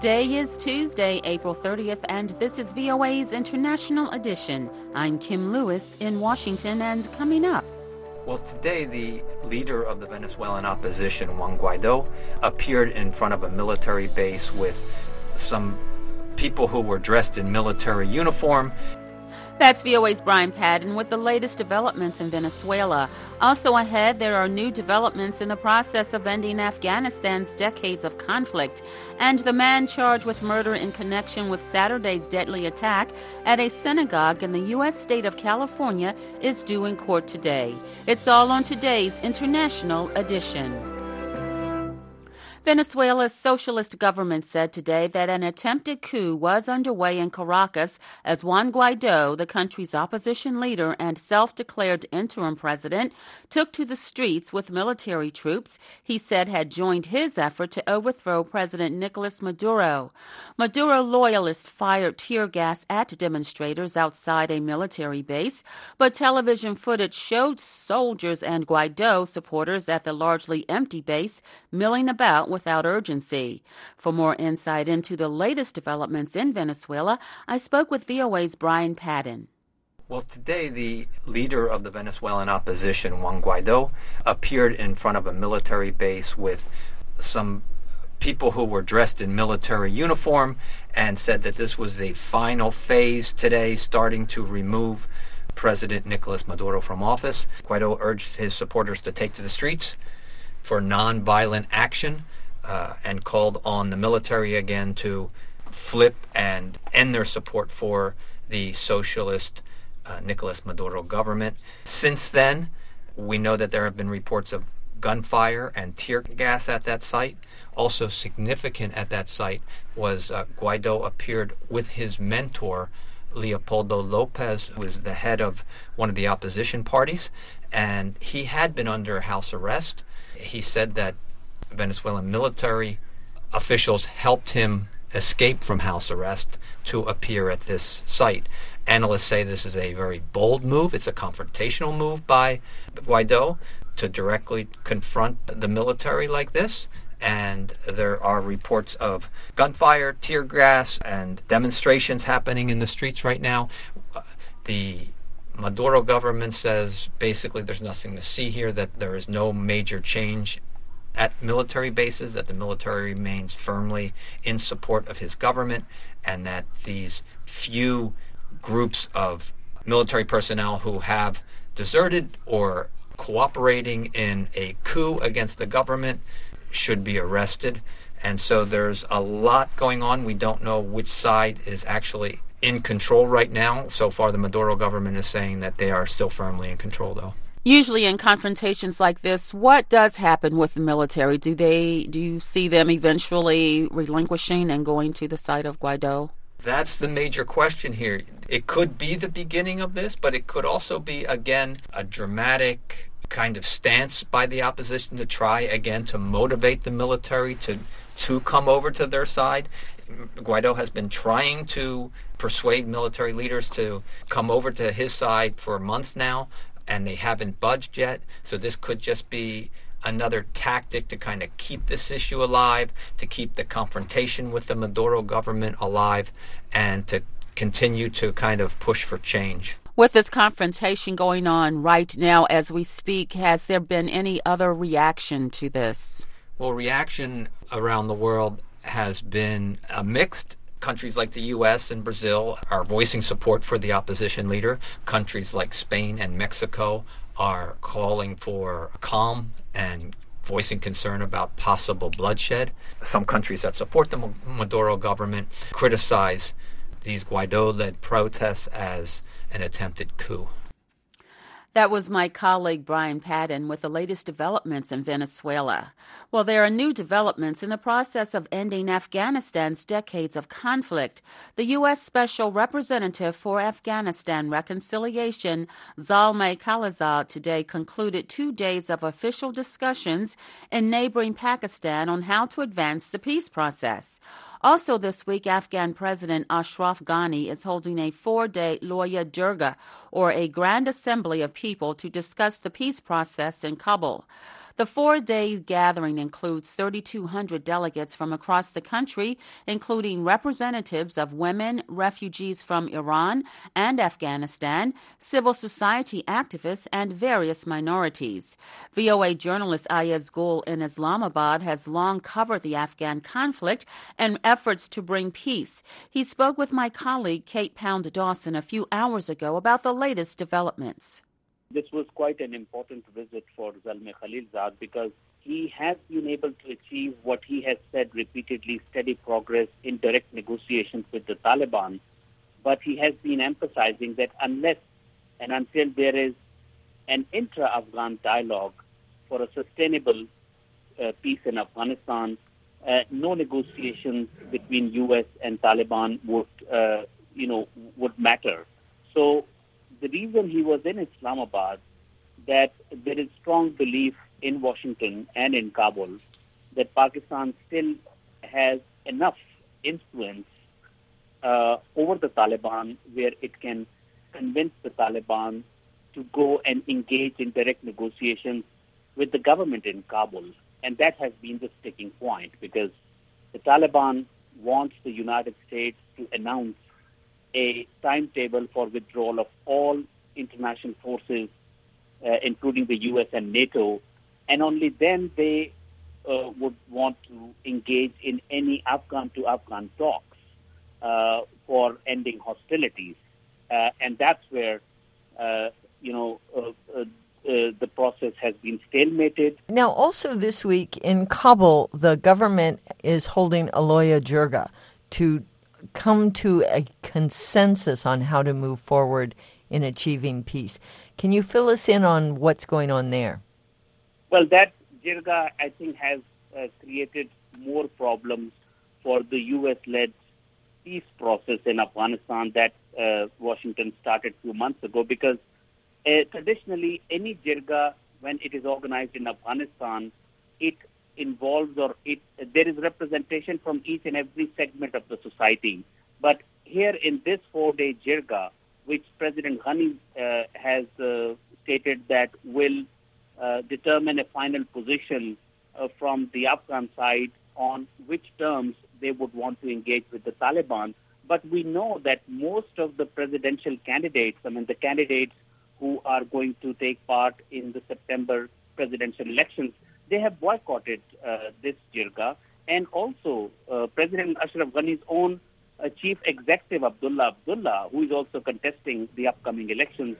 Today is Tuesday, April 30th, and this is VOA's International Edition. I'm Kim Lewis in Washington, and coming up. Well, today the leader of the Venezuelan opposition, Juan Guaido, appeared in front of a military base with some people who were dressed in military uniform. That's VOA's Brian Padden with the latest developments in Venezuela. Also ahead, there are new developments in the process of ending Afghanistan's decades of conflict. And the man charged with murder in connection with Saturday's deadly attack at a synagogue in the U.S. state of California is due in court today. It's all on today's International Edition. Venezuela's socialist government said today that an attempted coup was underway in Caracas as Juan Guaido, the country's opposition leader and self-declared interim president, took to the streets with military troops he said had joined his effort to overthrow President Nicolas Maduro. Maduro loyalists fired tear gas at demonstrators outside a military base, but television footage showed soldiers and Guaido supporters at the largely empty base milling about without urgency. For more insight into the latest developments in Venezuela, I spoke with VOA's Brian Padden. Well, today the leader of the Venezuelan opposition, Juan Guaido, appeared in front of a military base with some people who were dressed in military uniform and said that this was the final phase today, starting to remove President Nicolas Maduro from office. Guaido urged his supporters to take to the streets for nonviolent action and called on the military again to flip and end their support for the socialist Nicolas Maduro government. Since then, we know that there have been reports of gunfire and tear gas at that site. Also significant at that site was Guaido appeared with his mentor, Leopoldo Lopez, who is the head of one of the opposition parties, and he had been under house arrest. He said that Venezuelan military officials helped him escape from house arrest to appear at this site. Analysts say this is a very bold move. It's a confrontational move by Guaido to directly confront the military like this. And there are reports of gunfire, tear gas, and demonstrations happening in the streets right now. The Maduro government says basically there's nothing to see here, that there is no major change at military bases, that the military remains firmly in support of his government, and that these few groups of military personnel who have deserted or cooperating in a coup against the government should be arrested. And so there's a lot going on. We don't know which side is actually in control right now. So far, the Maduro government is saying that they are still firmly in control, though. Usually in confrontations like this, what does happen with the military? Do you see them eventually relinquishing and going to the side of Guaido? That's the major question here. It could be the beginning of this, but it could also be, again, a dramatic kind of stance by the opposition to try, again, to motivate the military to come over to their side. Guaido has been trying to persuade military leaders to come over to his side for months now, and they haven't budged yet. So this could just be another tactic to kind of keep this issue alive, to keep the confrontation with the Maduro government alive, and to continue to kind of push for change. With this confrontation going on right now as we speak, has there been any other reaction to this? Well, reaction around the world has been mixed. Countries like the U.S. and Brazil are voicing support for the opposition leader. Countries like Spain and Mexico are calling for calm and voicing concern about possible bloodshed. Some countries that support the Maduro government criticize these Guaido-led protests as an attempted coup. That was my colleague Brian Padden with the latest developments in Venezuela. Well, there are new developments in the process of ending Afghanistan's decades of conflict. The U.S. Special Representative for Afghanistan Reconciliation, Zalmay Khalilzad, today concluded 2 days of official discussions in neighboring Pakistan on how to advance the peace process. Also this week, Afghan President Ashraf Ghani is holding a 4-day Loya Jirga, or a grand assembly of people, to discuss the peace process in Kabul. The 4-day gathering includes 3,200 delegates from across the country, including representatives of women, refugees from Iran and Afghanistan, civil society activists, and various minorities. VOA journalist Ayaz Gul in Islamabad has long covered the Afghan conflict and efforts to bring peace. He spoke with my colleague Kate Pound Dawson a few hours ago about the latest developments. This was quite an important visit for Zalmay Khalilzad because he has been able to achieve what he has said repeatedly, steady progress in direct negotiations with the Taliban. But he has been emphasizing that unless and until there is an intra-Afghan dialogue for a sustainable peace in Afghanistan, no negotiations between U.S. and Taliban would matter. So the reason he was in Islamabad, that there is strong belief in Washington and in Kabul that Pakistan still has enough influence over the Taliban where it can convince the Taliban to go and engage in direct negotiations with the government in Kabul. And that has been the sticking point because the Taliban wants the United States to announce a timetable for withdrawal of all international forces, including the U.S. and NATO, and only then they would want to engage in any Afghan-to-Afghan talks for ending hostilities. And that's where, the process has been stalemated. Now, also this week in Kabul, the government is holding Aloya Jirga to come to a consensus on how to move forward in achieving peace. Can you fill us in on what's going on there? Well, that Jirga, I think, has created more problems for the U.S.-led peace process in Afghanistan that Washington started a few months ago because traditionally any Jirga, when it is organized in Afghanistan, it involves there is representation from each and every segment of the society. But here in this 4-day Jirga, which President Ghani has stated that will determine a final position from the Afghan side on which terms they would want to engage with the Taliban. But we know that most of the presidential candidates, the candidates who are going to take part in the September presidential elections, they have boycotted this Jirga. And also, President Ashraf Ghani's own chief executive, Abdullah, who is also contesting the upcoming elections,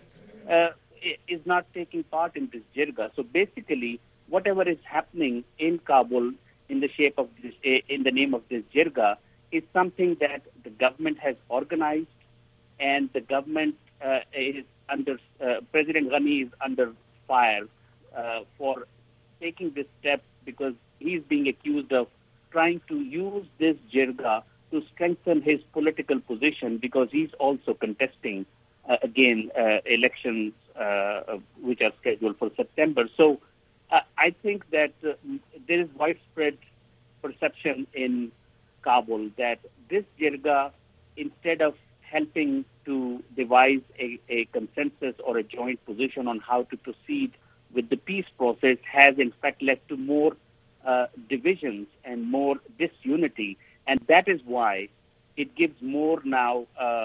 is not taking part in this Jirga. So basically, whatever is happening in Kabul in the shape of this, in the name of this Jirga, is something that the government has organized, and the government is under President Ghani is under fire for taking this step because he's being accused of trying to use this Jirga to strengthen his political position because he's also contesting elections which are scheduled for September. So I think that there is widespread perception in Kabul that this Jirga, instead of helping to devise a consensus or a joint position on how to proceed with the peace process, has in fact led to more divisions and more disunity. And that is why it gives more now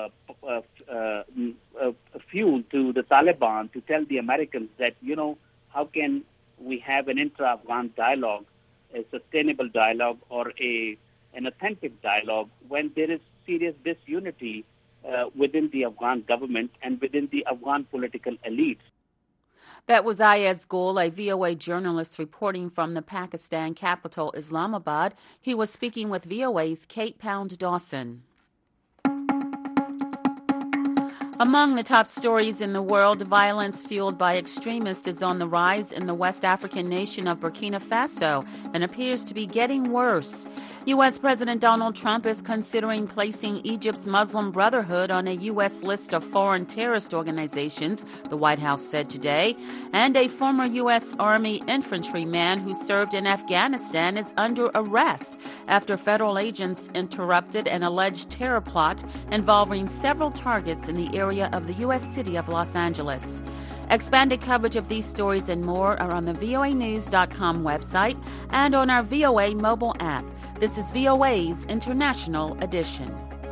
fuel to the Taliban to tell the Americans that, how can we have an intra-Afghan dialogue, a sustainable dialogue, or an authentic dialogue when there is serious disunity within the Afghan government and within the Afghan political elites. That was Ayaz Gul, a VOA journalist reporting from the Pakistan capital, Islamabad. He was speaking with VOA's Kate Pound Dawson. Among the top stories in the world, violence fueled by extremists is on the rise in the West African nation of Burkina Faso and appears to be getting worse. U.S. President Donald Trump is considering placing Egypt's Muslim Brotherhood on a U.S. list of foreign terrorist organizations, the White House said today. And a former U.S. Army infantryman who served in Afghanistan is under arrest after federal agents interrupted an alleged terror plot involving several targets in the area of the U.S. city of Los Angeles. Expanded coverage of these stories and more are on the voanews.com website and on our VOA mobile app. This is VOA's International Edition.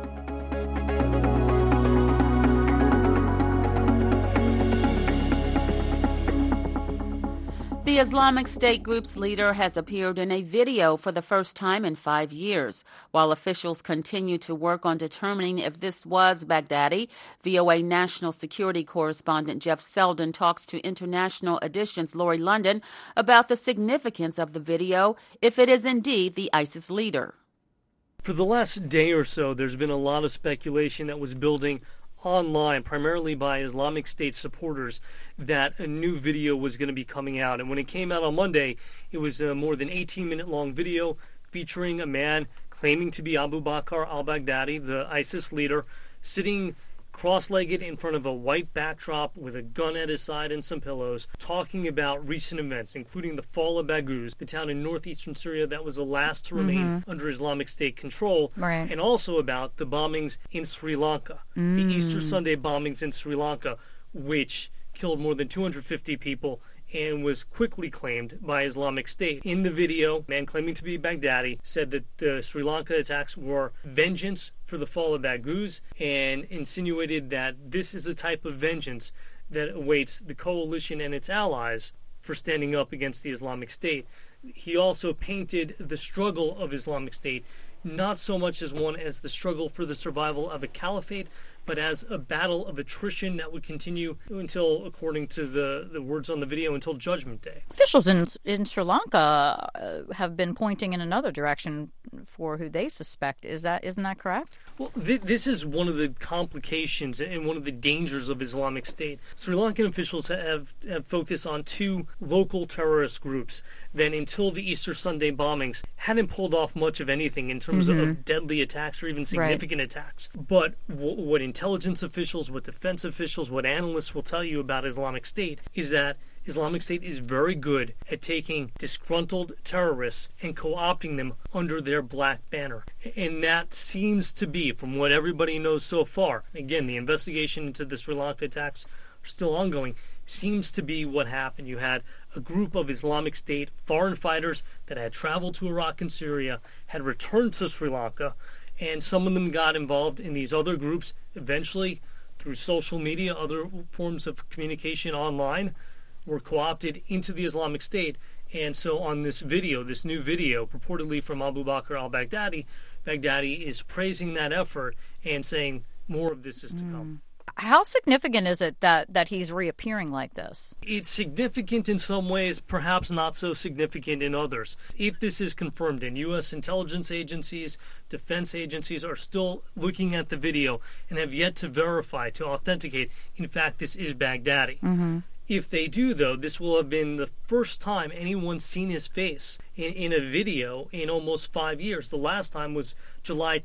The Islamic State group's leader has appeared in a video for the first time in 5 years. While officials continue to work on determining if this was Baghdadi, VOA national security correspondent Jeff Selden talks to International Edition's Lori London about the significance of the video, if it is indeed the ISIS leader. For the last day or so, there's been a lot of speculation that was building online, primarily by Islamic State supporters, that a new video was going to be coming out. And when it came out on Monday, it was a more than 18-minute long video featuring a man claiming to be Abu Bakr al-Baghdadi, the ISIS leader, sitting cross-legged in front of a white backdrop with a gun at his side and some pillows, talking about recent events, including the fall of Baghouz, the town in northeastern Syria that was the last to remain under Islamic State control, and also about the bombings in Sri Lanka, the Easter Sunday bombings in Sri Lanka, which killed more than 250 people and was quickly claimed by Islamic State. In the video, a man claiming to be Baghdadi said that the Sri Lanka attacks were vengeance for the fall of Baghouz and insinuated that this is the type of vengeance that awaits the coalition and its allies for standing up against the Islamic State. He also painted the struggle of Islamic State not so much as one as the struggle for the survival of a caliphate, but as a battle of attrition that would continue until, according to the words on the video, until Judgment Day. Officials in Sri Lanka have been pointing in another direction for who they suspect. Isn't that correct? Well, this is one of the complications and one of the dangers of Islamic State. Sri Lankan officials have focused on two local terrorist groups that, until the Easter Sunday bombings, hadn't pulled off much of anything in terms of deadly attacks or even significant attacks. But what intelligence officials, what defense officials, what analysts will tell you about Islamic State is that Islamic State is very good at taking disgruntled terrorists and co-opting them under their black banner. And that seems to be, from what everybody knows so far, again, the investigation into the Sri Lanka attacks are still ongoing, seems to be what happened. You had a group of Islamic State foreign fighters that had traveled to Iraq and Syria, had returned to Sri Lanka, and some of them got involved in these other groups, eventually through social media, other forms of communication online, were co-opted into the Islamic State. And so on this video, this new video, purportedly from Abu Bakr al-Baghdadi, Baghdadi is praising that effort and saying more of this is to come. How significant is it that he's reappearing like this? It's significant in some ways, perhaps not so significant in others. If this is confirmed, and U.S. intelligence agencies, defense agencies are still looking at the video and have yet to verify, to authenticate, in fact, this is Baghdadi. If they do, though, this will have been the first time anyone's seen his face in a video in almost 5 years. The last time was July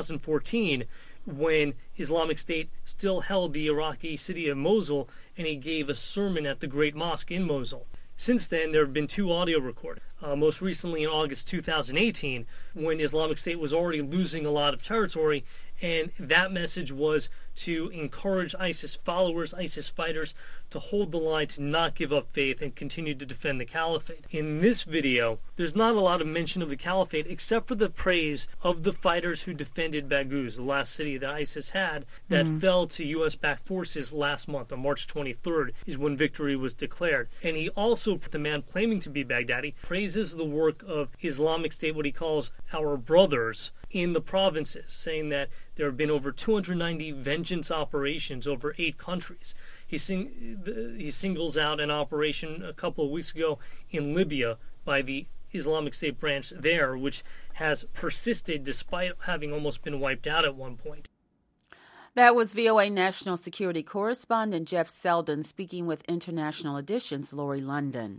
2014, when Islamic State still held the Iraqi city of Mosul, and he gave a sermon at the Great Mosque in Mosul. Since then, there have been two audio recordings. Most recently in August 2018, when Islamic State was already losing a lot of territory, and that message was to encourage ISIS followers, ISIS fighters, to hold the line, to not give up faith, and continue to defend the caliphate. In this video, there's not a lot of mention of the caliphate, except for the praise of the fighters who defended Baghouz, the last city that ISIS had, that fell to U.S.-backed forces last month. On March 23rd is when victory was declared. And he also, the man claiming to be Baghdadi, praises the work of Islamic State, what he calls our brothers, in the provinces, saying that there have been over 290 vengeance operations over 8 countries. He singles out an operation a couple of weeks ago in Libya by the Islamic State branch there, which has persisted despite having almost been wiped out at one point. That was VOA National Security Correspondent Jeff Selden speaking with International Edition's Lori London.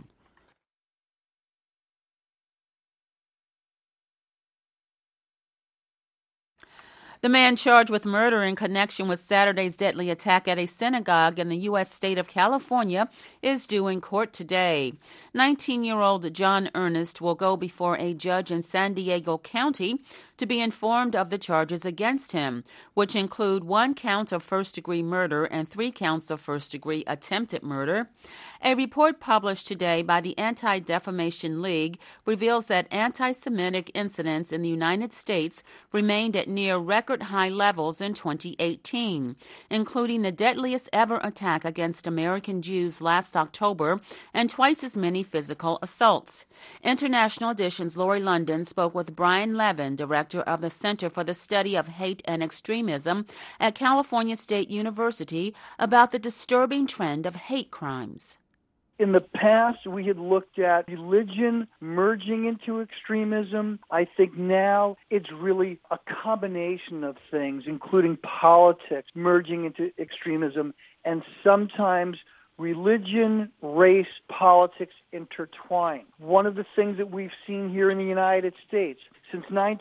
The man charged with murder in connection with Saturday's deadly attack at a synagogue in the U.S. state of California is due in court today. 19-year-old John Ernest will go before a judge in San Diego County to be informed of the charges against him, which include 1 count of first-degree murder and 3 counts of first-degree attempted murder. A report published today by the Anti-Defamation League reveals that anti-Semitic incidents in the United States remained at near record high levels in 2018, including the deadliest ever attack against American Jews last October and twice as many physical assaults. International Edition's Lori London spoke with Brian Levin, director of the Center for the Study of Hate and Extremism at California State University, about the disturbing trend of hate crimes. In the past, we had looked at religion merging into extremism. I think now it's really a combination of things, including politics merging into extremism, and sometimes religion, race, politics intertwine. One of the things that we've seen here in the United States, since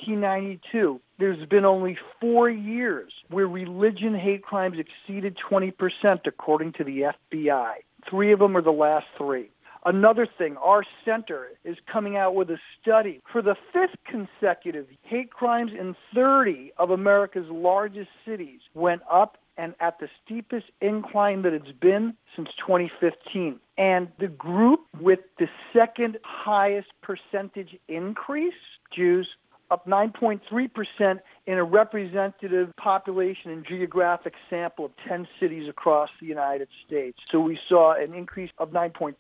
1992, there's been only 4 years where religion hate crimes exceeded 20%, according to the FBI. 3 of them are the last 3. Another thing, our center is coming out with a study. For the 5th consecutive, hate crimes in 30 of America's largest cities went up, and at the steepest incline that it's been since 2015. And the group with the second highest percentage increase, Jews, up 9.3% in a representative population and geographic sample of 10 cities across the United States. So we saw an increase of 9.3%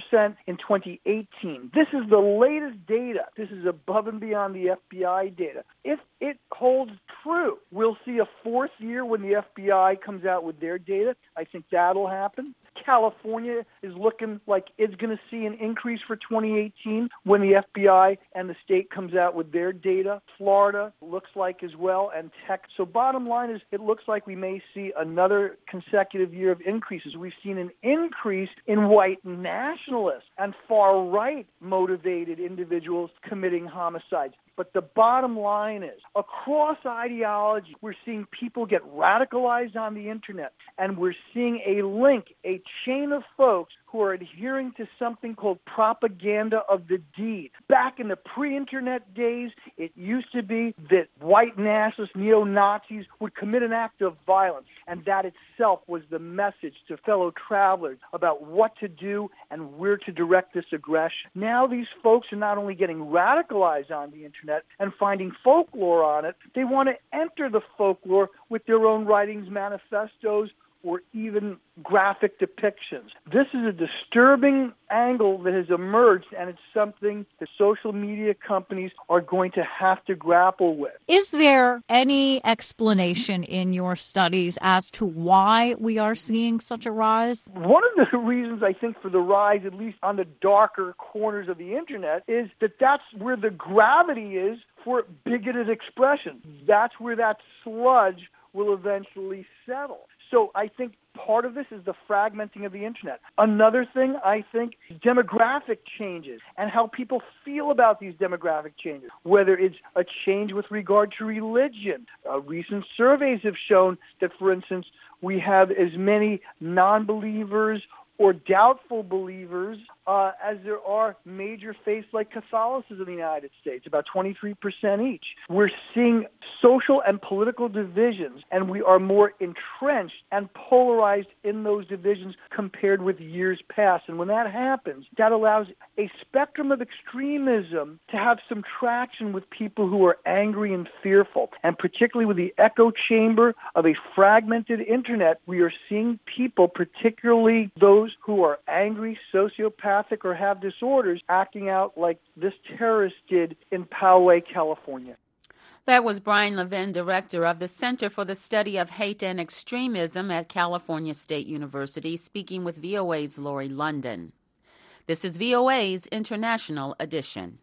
in 2018. This is the latest data. This is above and beyond the FBI data. If it holds true, we'll see a 4th year when the FBI comes out with their data. I think that'll happen. California is looking like it's going to see an increase for 2018 when the FBI and the state comes out with their data. Florida looks like as well, and Texas. So bottom line is it looks like we may see another consecutive year of increases. We've seen an increase in white nationalists and far-right motivated individuals committing homicides. But the bottom line is, across ideology, we're seeing people get radicalized on the internet, and we're seeing a link, a chain of folks who are adhering to something called propaganda of the deed. Back in the pre-internet days, it used to be that white nationalists, neo-Nazis, would commit an act of violence, and that itself was the message to fellow travelers about what to do and where to direct this aggression. Now these folks are not only getting radicalized on the internet and finding folklore on it, they want to enter the folklore with their own writings, manifestos, or even graphic depictions. This is a disturbing angle that has emerged, and it's something that social media companies are going to have to grapple with. Is there any explanation in your studies as to why we are seeing such a rise? One of the reasons, I think, for the rise, at least on the darker corners of the internet, is that that's where the gravity is for bigoted expression. That's where that sludge will eventually settle. So I think part of this is the fragmenting of the internet. Another thing, I think, demographic changes and how people feel about these demographic changes, whether it's a change with regard to religion. Recent surveys have shown that, for instance, we have as many non-believers or doubtful believers as there are major faiths like Catholicism in the United States, about 23% each. We're seeing social and political divisions, and we are more entrenched and polarized in those divisions compared with years past. And when that happens, that allows a spectrum of extremism to have some traction with people who are angry and fearful. And particularly with the echo chamber of a fragmented internet, we are seeing people, particularly those who are angry, sociopathic, or have disorders, acting out like this terrorist did in Poway, California. That was Brian Levin, director of the Center for the Study of Hate and Extremism at California State University, speaking with VOA's Lori London. This is VOA's International Edition.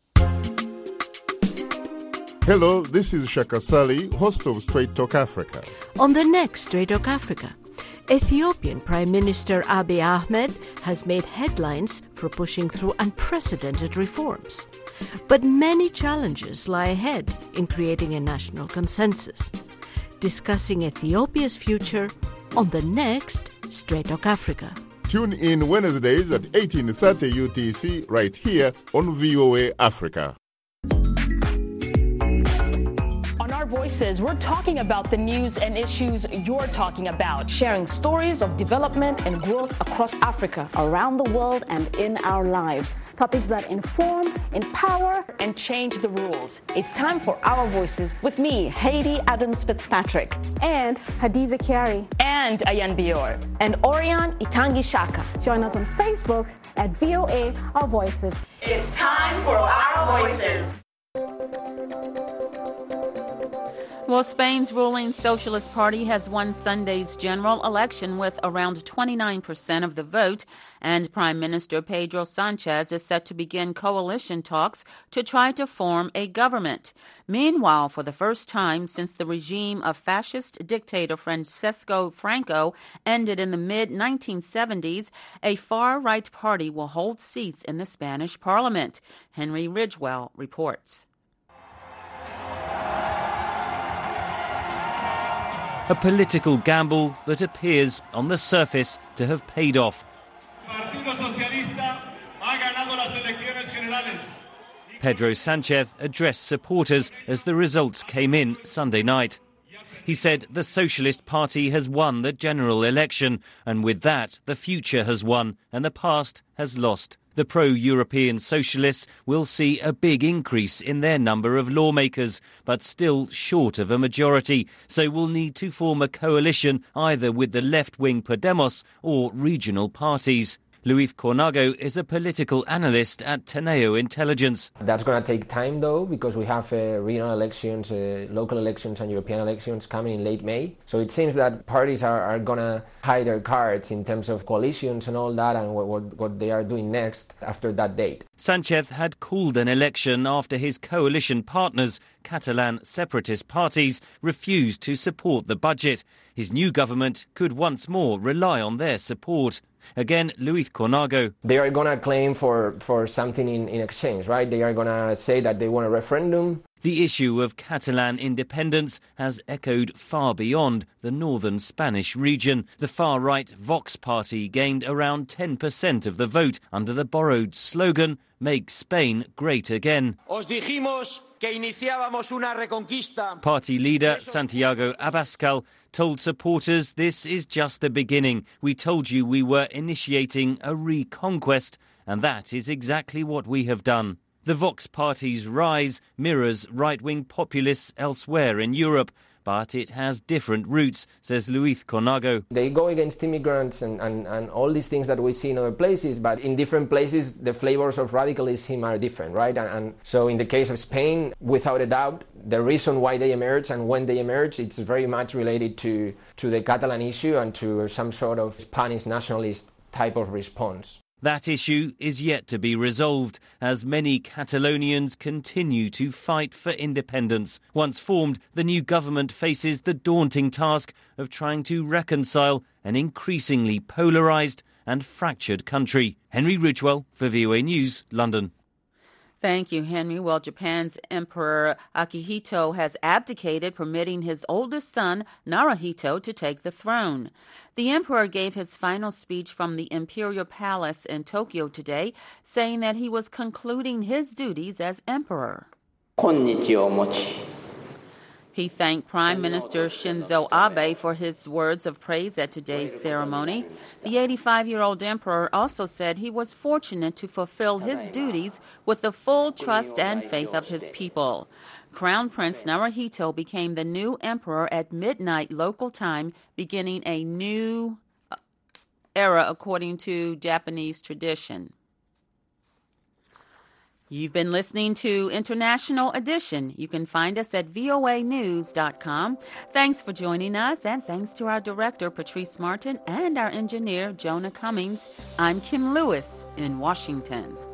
Hello, this is Shaka Sali, host of Straight Talk Africa. On the next Straight Talk Africa, Ethiopian Prime Minister Abiy Ahmed has made headlines for pushing through unprecedented reforms. But many challenges lie ahead in creating a national consensus. Discussing Ethiopia's future on the next Straight Talk Africa. Tune in Wednesdays at 18:30 UTC right here on VOA Africa. Voices, we're talking about the news and issues you're talking about. Sharing stories of development and growth across Africa, around the world, and in our lives. Topics that inform, empower, and change the rules. It's time for Our Voices. With me, Haiti Adams Fitzpatrick. And Hadiza Kiari. And Ayan Bior. And Orion Itangi Shaka. Join us on Facebook at VOA Our Voices. It's time for Our Voices. Well, Spain's ruling Socialist Party has won Sunday's general election with around 29% of the vote, and Prime Minister Pedro Sanchez is set to begin coalition talks to try to form a government. Meanwhile, for the first time since the regime of fascist dictator Francisco Franco ended in the mid-1970s, a far-right party will hold seats in the Spanish parliament. Henry Ridgewell reports. A political gamble that appears on the surface to have paid off. Pedro Sanchez addressed supporters as the results came in Sunday night. He said the Socialist Party has won the general election, and with that, the future has won and the past has lost. The pro-European socialists will see a big increase in their number of lawmakers, but still short of a majority, so will need to form a coalition either with the left-wing Podemos or regional parties. Luis Cornago is a political analyst at Teneo Intelligence. That's going to take time, though, because we have regional elections, local elections and European elections coming in late May. So it seems that parties are going to hide their cards in terms of coalitions and all that and what they are doing next after that date. Sanchez had called an election after his coalition partners, Catalan separatist parties, refused to support the budget. His new government could once more rely on their support. Again, Luis Cornago. They are going to claim for something in exchange, right? They are going to say that they want a referendum. The issue of Catalan independence has echoed far beyond the northern Spanish region. The far-right Vox party gained around 10% of the vote under the borrowed slogan, "Make Spain Great Again." Os dijimos que iniciábamos una reconquista. Party leader Santiago Abascal told supporters this is just the beginning. We told you we were initiating a reconquest, and that is exactly what we have done. The Vox party's rise mirrors right-wing populists elsewhere in Europe, but it has different roots, says Luis Cornago. They go against immigrants and all these things that we see in other places, but in different places the flavors of radicalism are different, right? And so in the case of Spain, without a doubt, the reason why they emerge and when they emerge, it's very much related to the Catalan issue and to some sort of Spanish nationalist type of response. That issue is yet to be resolved, as many Catalonians continue to fight for independence. Once formed, the new government faces the daunting task of trying to reconcile an increasingly polarised and fractured country. Henry Ridgewell for VOA News, London. Thank you, Henry. Well, Japan's Emperor Akihito has abdicated, permitting his oldest son, Naruhito, to take the throne. The emperor gave his final speech from the Imperial Palace in Tokyo today, saying that he was concluding his duties as emperor. He thanked Prime Minister Shinzo Abe for his words of praise at today's ceremony. The 85-year-old emperor also said he was fortunate to fulfill his duties with the full trust and faith of his people. Crown Prince Naruhito became the new emperor at midnight local time, beginning a new era according to Japanese tradition. You've been listening to International Edition. You can find us at voanews.com. Thanks for joining us, and thanks to our director, Patrice Martin, and our engineer, Jonah Cummings. I'm Kim Lewis in Washington.